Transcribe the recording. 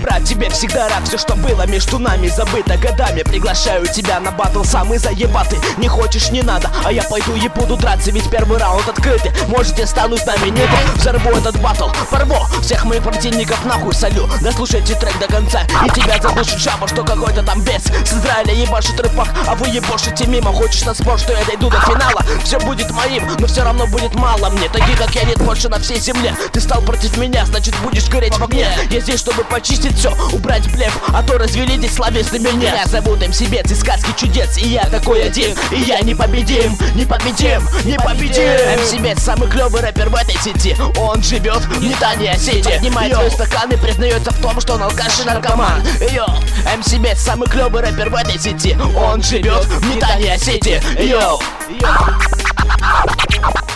брат, тебе всегда рад. Все, что было между нами, забыто годами. Приглашаю тебя на батл, самый заебатый. Не хочешь, не надо, а я пойду и буду драться. Ведь первый раунд открытый, может я стану знаменитым. Взорву этот батл, порву всех моих противников нахуй солю. Дослушайте трек до конца, и тебя задушит жаба, что какой-то там бес с Израиля ебашит рыбак, а вы ебошите мимо. Хочешь на спор, что я дойду до финала? Все будет моим, но все равно будет мало мне. Таких как я нет больше на всей земле. Ты стал против меня, значит будешь гореть в огне. Я здесь, чтобы почистить все, убрать блеф, а то развели здесь словесный меня. Меня зовут МС Бец из сказки чудес, и я такой один, и я непобедим, непобедим, непобедим. МС Бец самый клевый рэпер в этой сети. Он живет в Нитане Осетии. Поднимает свои стаканы и признается в том, что он алкаш и наркоман. Йоу, МС Бец самый клевый рэпер в этой сети. Он живет в Нитане Осетии. Йоу.